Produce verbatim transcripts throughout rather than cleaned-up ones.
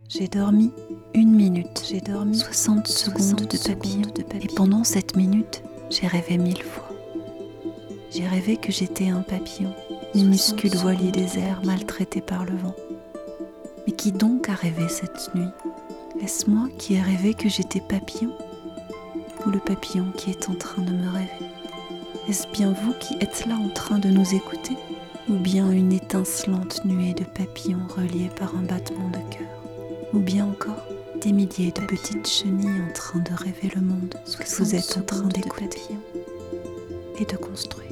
J'ai dormi une minute, j'ai dormi soixante secondes de papillon, de papillon. Et pendant cette minute, j'ai rêvé mille fois. J'ai rêvé que j'étais un papillon, minuscule voilier des airs maltraité par le vent. Mais qui donc a rêvé cette nuit ? Est-ce moi qui ai rêvé que j'étais papillon ? Ou le papillon qui est en train de me rêver ? Est-ce bien vous qui êtes là en train de nous écouter ? Ou bien une étincelante nuée de papillons reliés par un battement de cœur ? Ou bien encore des milliers de petites chenilles en train de rêver le monde que vous êtes en train d'écouter et de construire.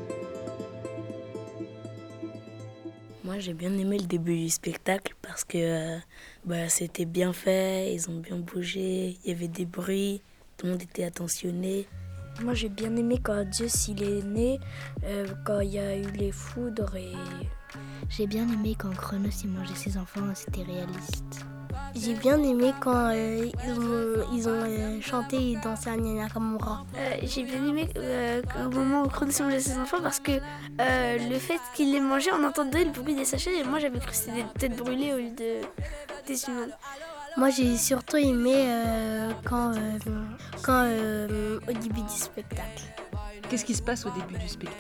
Moi, j'ai bien aimé le début du spectacle parce que euh, bah, c'était bien fait, ils ont bien bougé, il y avait des bruits, tout le monde était attentionné. Moi, j'ai bien aimé quand Zeus il est né, euh, quand il y a eu les foudres et... J'ai bien aimé quand Chronos il mangeait ses enfants, c'était réaliste. J'ai bien aimé quand euh, ils ont, ils ont euh, chanté et dansé à Nya Nakamura. Euh, j'ai bien aimé euh, au moment où Chronos mangeait ses enfants parce que euh, le fait qu'il les mangeait, on entendait le bruit des sachets et moi j'avais cru que c'était des têtes brûlées au lieu de, des humains. Moi j'ai surtout aimé euh, quand, euh, quand euh, au début du spectacle. Qu'est-ce qui se passe au début du spectacle ?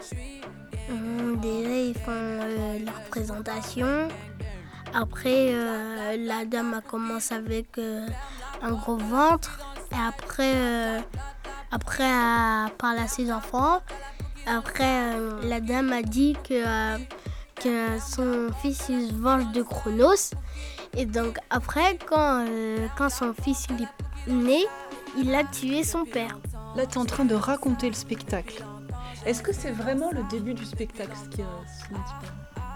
Hum, Déjà ils font euh, leur présentation. Après, euh, la dame a commencé avec euh, un gros ventre. Et après, euh, après elle parle à ses enfants. Après, euh, la dame a dit que, euh, que son fils il se venge de Chronos. Et donc après, quand, euh, quand son fils il est né, il a tué son père. Là, tu es en train de raconter le spectacle. Est-ce que c'est vraiment le début du spectacle ce qui, ce dont tu parles ?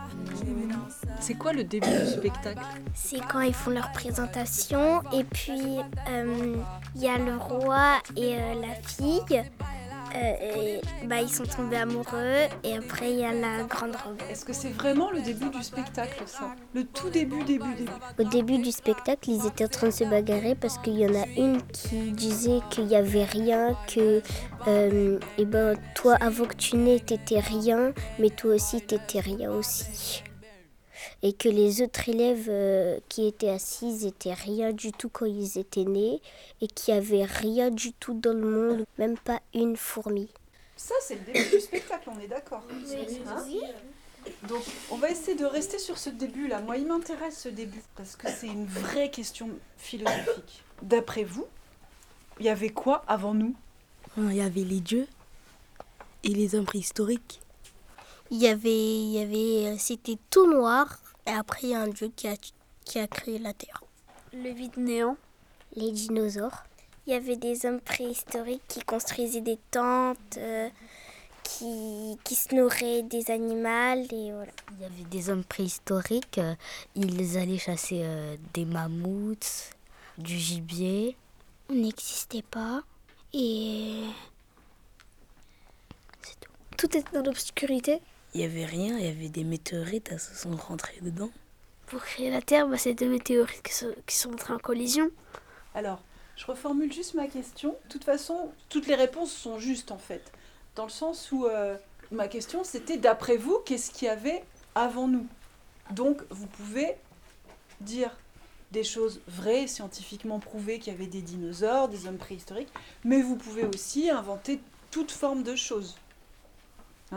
C'est quoi le début du spectacle ? C'est quand ils font leur présentation et puis il euh, y a le roi et euh, la fille. Euh, et, bah, ils sont tombés amoureux et après il y a la grande robe. Est-ce que c'est vraiment le début du spectacle, ça ? Le tout début, début, début ? Au début du spectacle, ils étaient en train de se bagarrer parce qu'il y en a une qui disait qu'il n'y avait rien, que euh, eh ben, toi avant que tu nais t'étais rien, mais toi aussi t'étais rien aussi. Et que les autres élèves euh, qui étaient assis étaient rien du tout quand ils étaient nés et qu'il n'y avait rien du tout dans le monde, même pas une fourmi. Ça, c'est le début du spectacle, on est d'accord. Hein ? Donc, on va essayer de rester sur ce début-là. Moi, il m'intéresse ce début parce que c'est une vraie question philosophique. D'après vous, il y avait quoi avant nous ? Il y avait les dieux et les hommes préhistoriques. Il y avait, il y avait, c'était tout noir. Et après, il y a un dieu qui a, qui a créé la Terre. Le vide néant. Les dinosaures. Il y avait des hommes préhistoriques qui construisaient des tentes, euh, qui, qui se nourraient des animaux. Et voilà. Il y avait des hommes préhistoriques, euh, ils allaient chasser euh, des mammouths, du gibier. On n'existait pas. Et c'est tout. Tout était dans l'obscurité. Il n'y avait rien, il y avait des météorites, elles se sont rentrées dedans. Pour créer la Terre, bah, c'est deux météorites qui sont, qui sont entrées en collision. Alors, je reformule juste ma question. De toute façon, toutes les réponses sont justes en fait. Dans le sens où euh, ma question c'était, d'après vous, qu'est-ce qu'il y avait avant nous ? Donc, vous pouvez dire des choses vraies, scientifiquement prouvées qu'il y avait des dinosaures, des hommes préhistoriques, mais vous pouvez aussi inventer toute forme de choses. Hein ?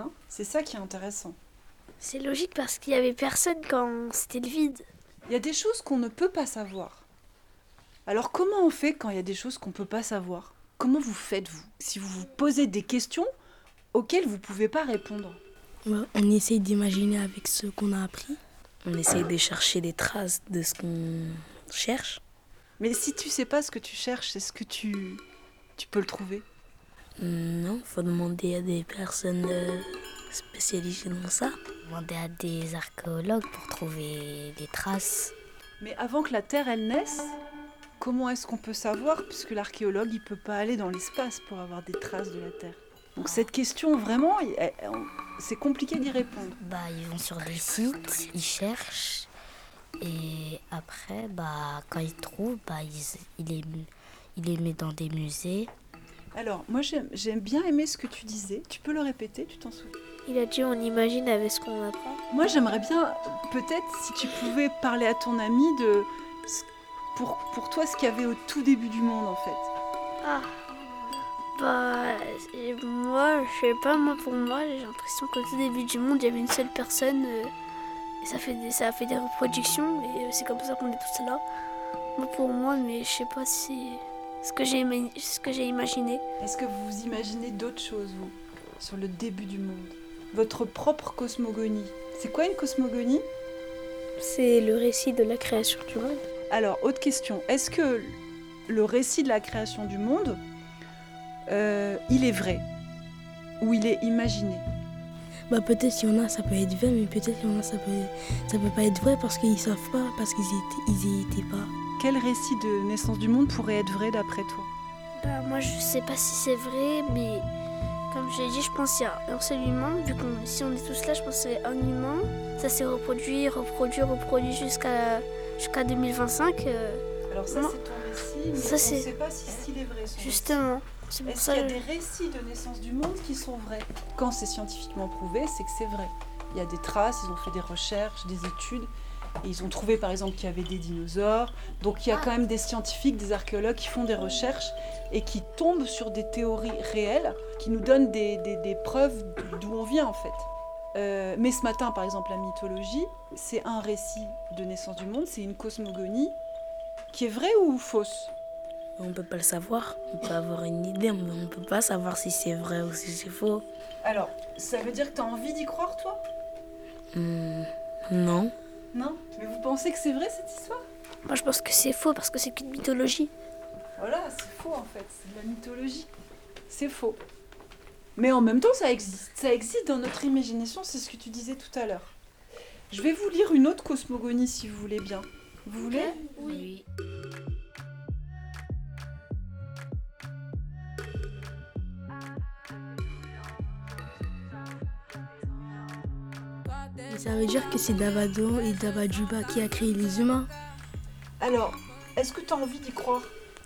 C'est ça qui est intéressant. C'est logique parce qu'il n'y avait personne quand c'était le vide. Il y a des choses qu'on ne peut pas savoir. Alors comment on fait quand il y a des choses qu'on ne peut pas savoir ? Comment vous faites, vous ? Si vous vous posez des questions auxquelles vous ne pouvez pas répondre. Ouais, on essaye d'imaginer avec ce qu'on a appris. On essaye de chercher des traces de ce qu'on cherche. Mais si tu ne sais pas ce que tu cherches, est-ce que tu, tu peux le trouver ? Non, il faut demander à des personnes euh, spécialisées dans ça. Demander à des archéologues pour trouver des traces. Mais avant que la Terre, elle naisse, comment est-ce qu'on peut savoir ? Puisque l'archéologue, il ne peut pas aller dans l'espace pour avoir des traces de la Terre. Donc cette question, vraiment, c'est compliqué d'y répondre. Bah, ils vont sur des sites, ils cherchent. Et après, bah, quand ils trouvent, bah, ils, ils, les, ils les mettent dans des musées. Alors, moi, j'aime, j'aime bien aimer ce que tu disais. Tu peux le répéter, tu t'en souviens ? Il a dit on imagine avec ce qu'on apprend. Moi, j'aimerais bien, peut-être, si tu pouvais parler à ton ami de Pour, pour toi, ce qu'il y avait au tout début du monde, en fait. Ah, bah, et moi, je sais pas, moi, pour moi, j'ai l'impression qu'au tout début du monde, il y avait une seule personne, euh, et ça, fait des, ça a fait des reproductions, et euh, c'est comme ça qu'on est tous là. Moi, pour moi, mais je sais pas si ce que j'ai, ima- ce que j'ai imaginé. Est-ce que vous imaginez d'autres choses, vous, sur le début du monde? Votre propre cosmogonie. C'est quoi une cosmogonie? C'est le récit de la création du monde. Alors, autre question. Est-ce que le récit de la création du monde, euh, il est vrai? Ou il est imaginé? Bah peut-être qu'il y en a, ça peut être vrai, mais peut-être qu'il y en a, ça peut, ça peut pas être vrai parce qu'ils savent pas, parce qu'ils y étaient, ils y étaient pas. Quel récit de naissance du monde pourrait être vrai d'après toi? Bah, moi, je sais pas si c'est vrai, mais comme j'ai dit, je pense qu'il y a un seul humain. Vu qu'on, si on est tous là, je pense que c'est un humain. Ça s'est reproduit, reproduit, reproduit jusqu'à, jusqu'à deux mille vingt-cinq. Euh, Alors ça, non. c'est ton récit, mais Ça, on c'est- ne sait pas si s'il est vrai. son justement. C'est pour Est-ce ça qu'il y a que- des récits de naissance du monde qui sont vrais? Quand c'est scientifiquement prouvé, c'est que c'est vrai. Il y a des traces, ils ont fait des recherches, des études, et ils ont trouvé par exemple qu'il y avait des dinosaures. Donc il y a quand même des scientifiques, des archéologues qui font des recherches et qui tombent sur des théories réelles, qui nous donnent des, des- des preuves d'où on vient en fait. Euh, mais ce matin, par exemple, la mythologie, c'est un récit de naissance du monde, c'est une cosmogonie qui est vraie ou fausse? On peut pas le savoir, on peut avoir une idée, mais on peut pas savoir si c'est vrai ou si c'est faux. Alors, ça veut dire que tu as envie d'y croire, toi? Hmm, non. Non? Mais vous pensez que c'est vrai cette histoire? Moi, je pense que c'est faux parce que c'est qu'une mythologie. Voilà, c'est faux en fait, c'est de la mythologie. C'est faux. Mais en même temps, ça existe. Ça existe dans notre imagination, c'est ce que tu disais tout à l'heure. Je vais vous lire une autre cosmogonie si vous voulez bien. Vous voulez? Oui. Ça veut dire que c'est Dabadon et Dabadjuba qui a créé les humains. Alors, est-ce que tu as envie d'y croire?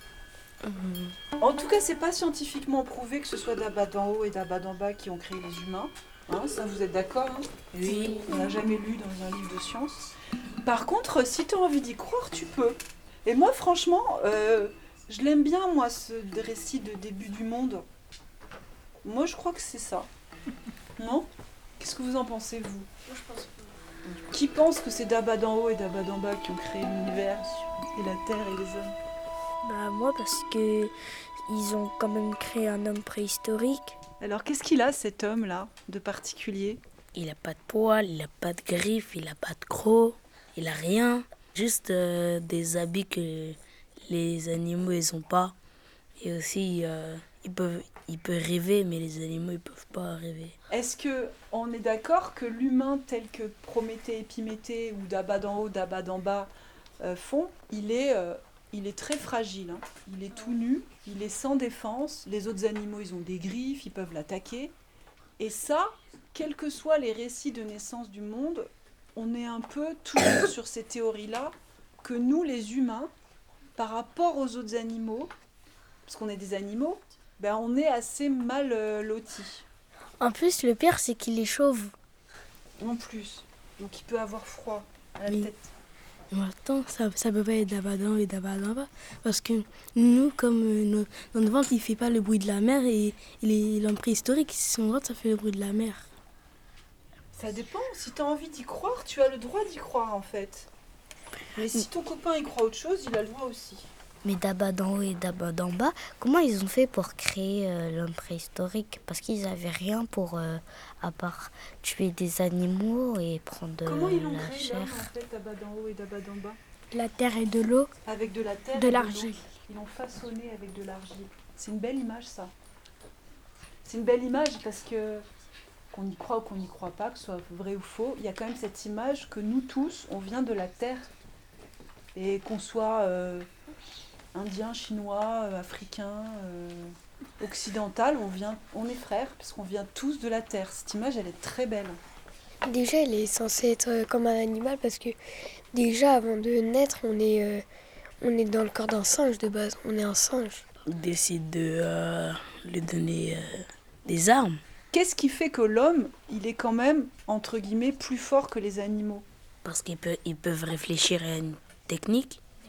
En tout cas, c'est pas scientifiquement prouvé que ce soit Daba d'en haut et Daba d'en bas qui ont créé les humains. Hein, ça, vous êtes d'accord? Hein? Oui. On n'a jamais lu dans un livre de science. Par contre, si tu as envie d'y croire, tu peux. Et moi, franchement, euh, je l'aime bien, moi, ce récit de début du monde. Moi, je crois que c'est ça. Non? Qu'est-ce que vous en pensez, vous? Moi, je pense que... Qui pense que c'est Daba d'en haut et Daba d'en bas qui ont créé l'univers et la Terre et les hommes? Bah moi parce que ils ont quand même créé un homme préhistorique. Alors, qu'est-ce qu'il a, cet homme-là, de particulier? Il a pas de poils, il a pas de griffes, il a pas de crocs, il a rien. Juste euh, des habits que les animaux ils ont pas. Et aussi, euh, ils peuvent, ils peuvent rêver, mais les animaux ils peuvent pas rêver. Est-ce que on est d'accord que l'humain tel que Prométhée, Épiméthée ou Daba d'en haut, Daba d'en bas euh, font, il est, euh, il est très fragile. Hein. Il est tout nu, il est sans défense. Les autres animaux, ils ont des griffes, ils peuvent l'attaquer. Et ça, quels que soient les récits de naissance du monde, on est un peu toujours sur ces théories-là que nous, les humains, par rapport aux autres animaux, parce qu'on est des animaux, ben on est assez mal euh, lotis. En plus le pire c'est qu'il est chauve. En plus. Donc il peut avoir froid à la Oui. tête. Mais attends, ça, ça peut pas être Dabadon et Dabadon bas. Parce que nous, comme euh, nos- notre ventre, il fait pas le bruit de la mer et, et les- l'homme préhistorique, son ventre, ça fait le bruit de la mer. Ça dépend. Si tu as envie d'y croire, tu as le droit d'y croire en fait. Mais si ton copain y croit autre chose, il a le droit aussi. Mais d'abord d'en haut et d'abord d'en bas, comment ils ont fait pour créer euh, l'homme préhistorique? Parce qu'ils n'avaient rien pour, euh, à part tuer des animaux et prendre de Comment ils ont la créé chair. l'homme en fait, d'abas d'en haut et d'abas d'en bas? La terre et de l'eau. Avec de la terre De et l'argile. l'eau. Ils l'ont façonné avec de l'argile. C'est une belle image ça. C'est une belle image parce que qu'on y croit ou qu'on n'y croit pas, que ce soit vrai ou faux, il y a quand même cette image que nous tous, on vient de la terre. Et qu'on soit euh, indien, chinois, euh, africain, euh, occidental, on, vient, on est frères parce qu'on vient tous de la terre. Cette image, elle est très belle. Déjà elle est censée être euh, comme un animal parce que déjà avant de naître on est, euh, on est dans le corps d'un singe de base. On est un singe. Ils décident de euh, lui donner euh, des armes. Qu'est-ce qui fait que l'homme, il est quand même, entre guillemets, plus fort que les animaux? Parce qu'ils peuvent, ils peuvent réfléchir à une technique.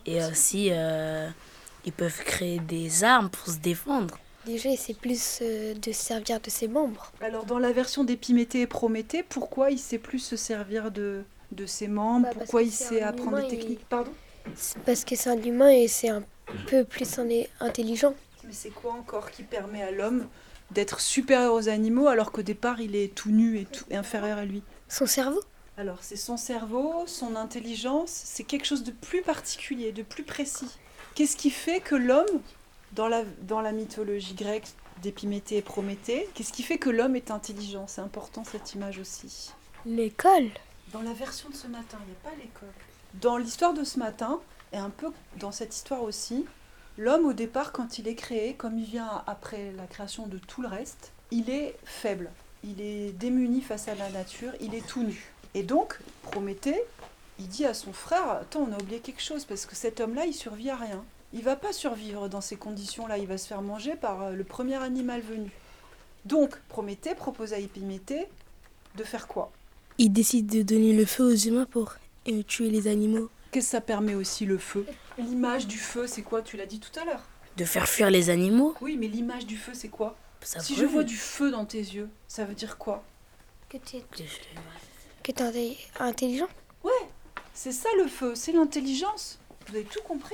Et aussi, euh, ils peuvent créer des armes pour se défendre. Déjà, c'est plus euh, de se servir de ses membres. Alors dans la version d'Épiméthée et Prométhée, pourquoi il sait plus se servir de, de ses membres? Bah, parce Pourquoi que il c'est sait un apprendre des humain et- techniques? Pardon? C'est parce que c'est un humain et c'est un peu plus en est intelligent. Mais c'est quoi encore qui permet à l'homme d'être supérieur aux animaux alors qu'au départ il est tout nu et, tout, et inférieur à lui? Son cerveau. Alors c'est son cerveau, son intelligence, c'est quelque chose de plus particulier, de plus précis. Qu'est-ce qui fait que l'homme, dans la, dans la mythologie grecque d'Épiméthée et Prométhée, qu'est-ce qui fait que l'homme est intelligent? C'est important cette image aussi. L'école. Dans la version de ce matin, il n'y a pas l'école. Dans l'histoire de ce matin, et un peu dans cette histoire aussi, l'homme au départ, quand il est créé, comme il vient après la création de tout le reste, il est faible, il est démuni face à la nature, il est tout nu. Et donc, Prométhée, il dit à son frère, attends, on a oublié quelque chose, parce que cet homme-là, il survit à rien. Il va pas survivre dans ces conditions-là, il va se faire manger par le premier animal venu. Donc, Prométhée propose à Épiméthée de faire quoi? Il décide de donner le feu aux humains pour euh, tuer les animaux. Qu'est-ce que ça permet aussi, le feu? L'image du feu, c'est quoi? Tu l'as dit tout à l'heure. De faire fuir les animaux. Oui, mais l'image du feu, c'est quoi? Ça Si brûle. je vois du feu dans tes yeux, ça veut dire quoi? Que tu es, Que je- que t'es inté- intelligent. Ouais, c'est ça le feu, c'est l'intelligence. Vous avez tout compris.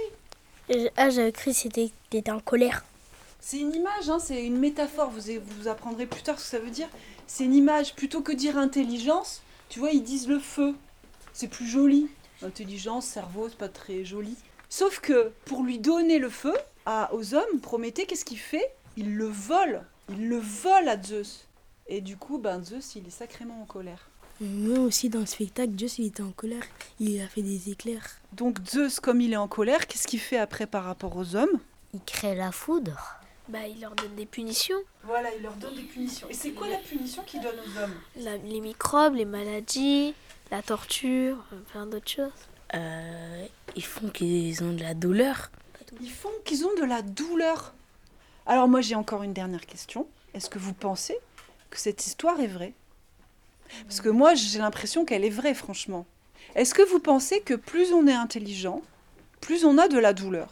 Ah, j'avais cru que c'était qu'il était en colère. C'est une image, hein, c'est une métaphore. Vous, vous apprendrez plus tard ce que ça veut dire. C'est une image. Plutôt que dire intelligence, tu vois, ils disent le feu. C'est plus joli. Intelligence, cerveau, c'est pas très joli. Sauf que pour lui donner le feu à, aux hommes, Prométhée, qu'est-ce qu'il fait? Il le vole. Il le vole à Zeus. Et du coup, ben, Zeus, il est sacrément en colère. Moi aussi, dans le spectacle, Zeus, il était en colère. Il a fait des éclairs. Donc Zeus, comme il est en colère, qu'est-ce qu'il fait après par rapport aux hommes? Il crée la foudre. Bah, il leur donne des punitions. Voilà, il leur donne des punitions. Et c'est quoi la punition qu'il donne aux hommes? La- les microbes, les maladies, la torture, euh, plein d'autres choses. Euh, ils font qu'ils ont de la douleur. Ils font qu'ils ont de la douleur. Alors moi j'ai encore une dernière question. Est-ce que vous pensez que cette histoire est vraie? Parce que moi j'ai l'impression qu'elle est vraie, franchement. Est-ce que vous pensez que plus on est intelligent, plus on a de la douleur?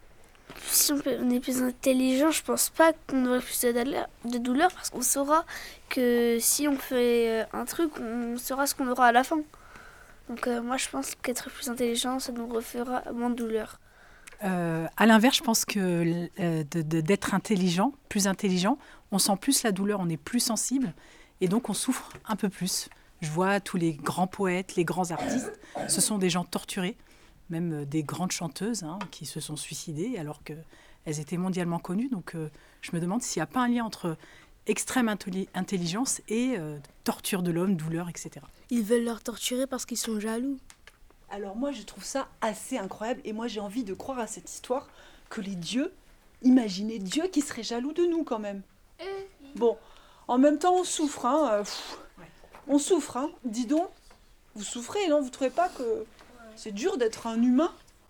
Si on, peut- on est plus intelligent, je pense pas qu'on aurait plus de douleur, de douleur parce qu'on saura que si on fait euh, un truc, on saura ce qu'on aura à la fin. Donc euh, moi je pense qu'être plus intelligent, ça nous refera moins de douleur. Euh, à l'inverse, je pense que euh, de- de- d'être intelligent, plus intelligent, on sent plus la douleur, on est plus sensible et donc on souffre un peu plus. Je vois tous les grands poètes, les grands artistes, ce sont des gens torturés, même euh, des grandes chanteuses hein, qui se sont suicidées alors qu'elles étaient mondialement connues. Donc euh, je me demande s'il n'y a pas un lien entre extrême intelli- intelligence et euh, torture de l'homme, douleur, et cetera. Ils veulent leur torturer parce qu'ils sont jaloux. Alors moi je trouve ça assez incroyable et moi j'ai envie de croire à cette histoire que les dieux, imaginez Dieu qui serait jaloux de nous quand même. Bon, en même temps on souffre, hein, euh, pff, on souffre, hein. Dis donc, vous souffrez, non? Vous trouvez pas que c'est dur d'être un humain?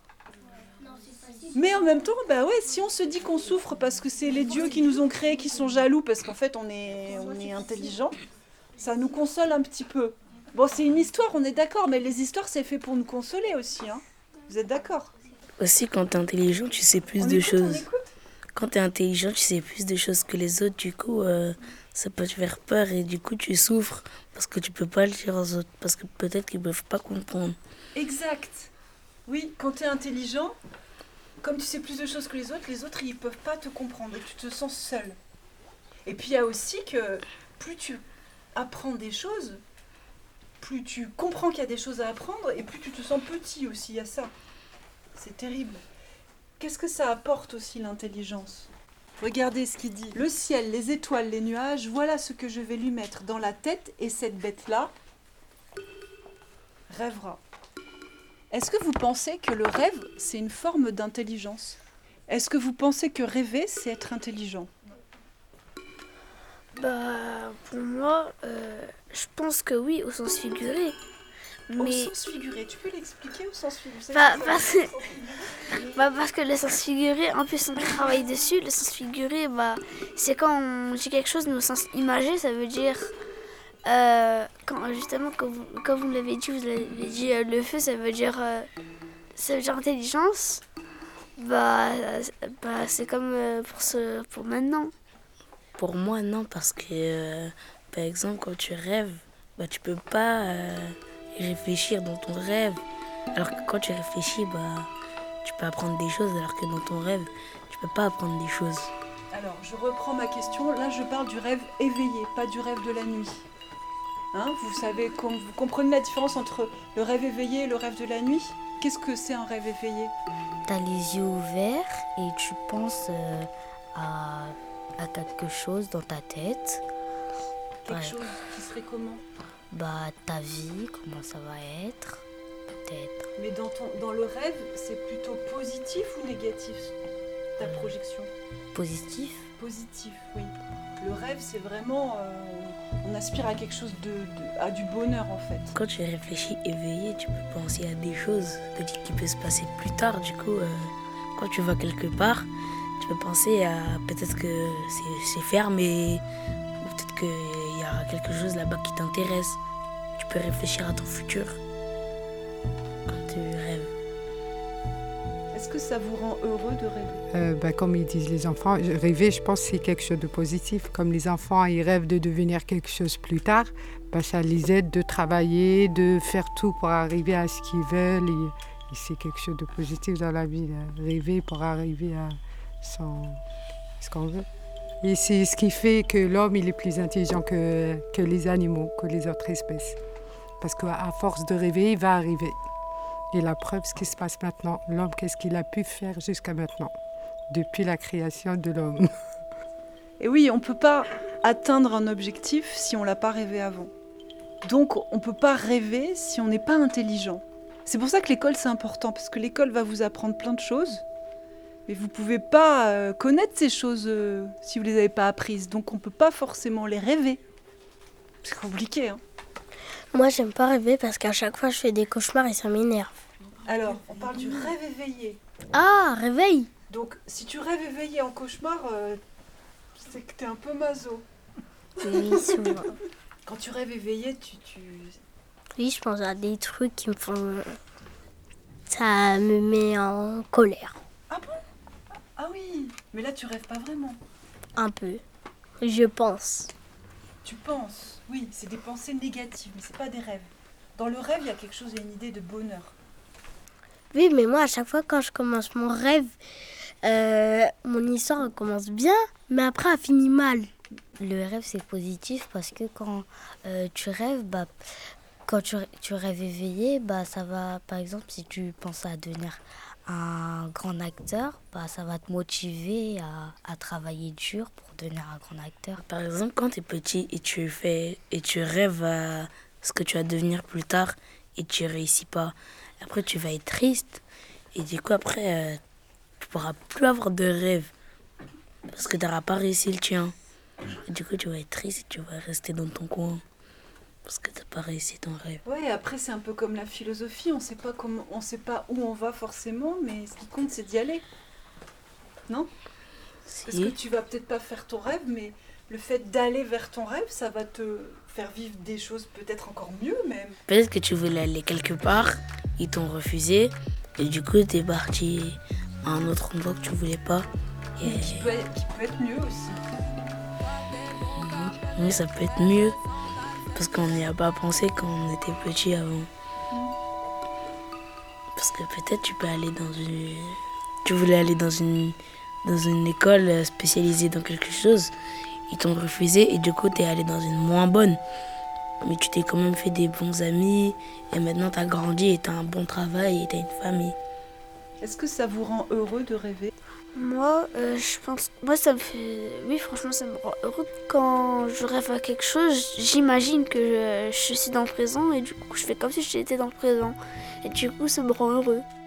Mais en même temps, bah ouais, si on se dit qu'on souffre parce que c'est les dieux qui nous ont créés qui sont jaloux parce qu'en fait on est, on est intelligent, ça nous console un petit peu. Bon, c'est une histoire, on est d'accord, mais les histoires, c'est fait pour nous consoler aussi. Hein. Vous êtes d'accord? Aussi, quand t'es intelligent, tu sais plus On de écoute, on choses. écoute. Quand t'es intelligent, tu sais plus de choses que les autres. Du coup, euh, ça peut te faire peur et du coup, tu souffres parce que tu peux pas le dire aux autres. Parce que peut-être qu'ils peuvent pas comprendre. Exact. Oui, quand tu es intelligent, comme tu sais plus de choses que les autres, les autres, ils peuvent pas te comprendre et tu te sens seul. Et puis, il y a aussi que plus tu apprends des choses, plus tu comprends qu'il y a des choses à apprendre et plus tu te sens petit aussi, il y a ça. C'est terrible. Qu'est-ce que ça apporte aussi l'intelligence? Regardez ce qu'il dit. Le ciel, les étoiles, les nuages, voilà ce que je vais lui mettre dans la tête et cette bête-là rêvera. Est-ce que vous pensez que le rêve, c'est une forme d'intelligence? Est-ce que vous pensez que rêver, c'est être intelligent? Bah, pour moi, euh, je pense que oui, au sens figuré. Au Mais sens figuré, tu peux l'expliquer au sens figuré? Bah, parce que, bah, parce que le sens figuré, en plus on travaille dessus, le sens figuré, bah, c'est quand on dit quelque chose, mais au sens imagé, ça veut dire, euh, quand, justement, quand vous, quand vous l'avez dit, vous l'avez dit, euh, le feu, ça veut dire euh, ce genre d'intelligence, bah, bah c'est comme pour, ce, pour maintenant. Pour moi, non, parce que, euh, par exemple, quand tu rêves, bah, tu peux pas euh, réfléchir dans ton rêve. Alors que quand tu réfléchis, bah, tu peux apprendre des choses, alors que dans ton rêve, tu peux pas apprendre des choses. Alors, je reprends ma question. Là, je parle du rêve éveillé, pas du rêve de la nuit. Hein, vous savez, com- vous comprenez la différence entre le rêve éveillé et le rêve de la nuit ? Qu'est-ce que c'est un rêve éveillé ? T'as les yeux ouverts et tu penses euh, à, à quelque chose dans ta tête. Quelque Ouais. chose qui serait comment ? Bah, ta vie, comment ça va être, peut-être. Mais dans, ton, dans le rêve, c'est plutôt positif ou négatif, ta projection ? Positif. Positif, oui. Le rêve, c'est vraiment... euh, on aspire à quelque chose de, de... à du bonheur, en fait. Quand tu réfléchis éveillé, tu peux penser à des choses peut-être qui peuvent se passer plus tard. Du coup, euh, quand tu vas quelque part, tu peux penser à peut-être que c'est, c'est fermé, ou peut-être qu'il y a quelque chose là-bas qui t'intéresse. Tu peux réfléchir à ton futur quand tu rêves. Est-ce que ça vous rend heureux de rêver ? Euh, ben, comme ils disent les enfants, je- rêver, je pense que c'est quelque chose de positif. Comme les enfants, ils rêvent de devenir quelque chose plus tard, ben, ça les aide de travailler, de faire tout pour arriver à ce qu'ils veulent. Et, et c'est quelque chose de positif dans la vie, là. Rêver pour arriver à son, ce qu'on veut. Et c'est ce qui fait que l'homme, il est plus intelligent que, que les animaux, que les autres espèces. Parce qu'à force de rêver, il va arriver. Et la preuve, ce qui se passe maintenant, l'homme, qu'est-ce qu'il a pu faire jusqu'à maintenant, depuis la création de l'homme. Et oui, on ne peut pas atteindre un objectif si on ne l'a pas rêvé avant. Donc, on ne peut pas rêver si on n'est pas intelligent. C'est pour ça que l'école, c'est important, parce que l'école va vous apprendre plein de choses, mais vous ne pouvez pas euh, connaître ces choses euh, si vous ne les avez pas apprises. Donc, on ne peut pas forcément les rêver. C'est compliqué, hein. Moi, j'aime pas rêver parce qu'à chaque fois, je fais des cauchemars et ça m'énerve. Alors, on parle du rêve éveillé. Ah, réveil. Donc, si tu rêves éveillé en cauchemar, euh, c'est que t'es un peu maso. Oui, souvent. Quand tu rêves éveillé, tu... tu... Oui, je pense à des trucs qui me font... Ça me met en colère. Ah bon ? Ah oui, mais là, tu rêves pas vraiment. Un peu. Je pense. Tu penses, oui, c'est des pensées négatives, mais c'est pas des rêves. Dans le rêve, il y a quelque chose, il y a une idée de bonheur. Oui, mais moi, à chaque fois, quand je commence mon rêve, euh, mon histoire commence bien, mais après, elle finit mal. Le rêve, c'est positif parce que quand euh, tu rêves, bah, quand tu, tu rêves éveillé, bah, ça va, par exemple, si tu penses à devenir un grand acteur, bah, ça va te motiver à, à travailler dur pour devenir un grand acteur. Par exemple, quand tu es petit et tu, fais, et tu rêves à ce que tu vas devenir plus tard et tu réussis pas, après tu vas être triste et du coup après euh, tu pourras plus avoir de rêve parce que tu n'auras pas réussi le tien. Et du coup tu vas être triste et tu vas rester dans ton coin parce que tu n'as pas réussi ton rêve. Ouais, après c'est un peu comme la philosophie, on sait pas comment, on sait pas où on va forcément, mais ce qui compte c'est d'y aller. Non ? Si. Parce que tu vas peut-être pas faire ton rêve, mais le fait d'aller vers ton rêve, ça va te faire vivre des choses peut-être encore mieux même. Peut-être que tu voulais aller quelque part, ils t'ont refusé et du coup tu es parti à un autre endroit que tu voulais pas. Et... Mais qui peut, être, qui peut être mieux aussi. Oui, ça peut être mieux parce qu'on n'y a pas pensé quand on était petit avant. Parce que peut-être tu peux aller dans une... Tu voulais aller dans une, dans une école spécialisée dans quelque chose. Ils t'ont refusé et du coup, t'es allé dans une moins bonne. Mais tu t'es quand même fait des bons amis et maintenant t'as grandi et t'as un bon travail et t'as une famille. Est-ce que ça vous rend heureux de rêver ? Moi, euh, je pense... Moi, ça me fait... Oui, franchement, ça me rend heureux. Quand je rêve à quelque chose, j'imagine que je, je suis dans le présent et du coup, je fais comme si j'étais dans le présent. Et du coup, ça me rend heureux.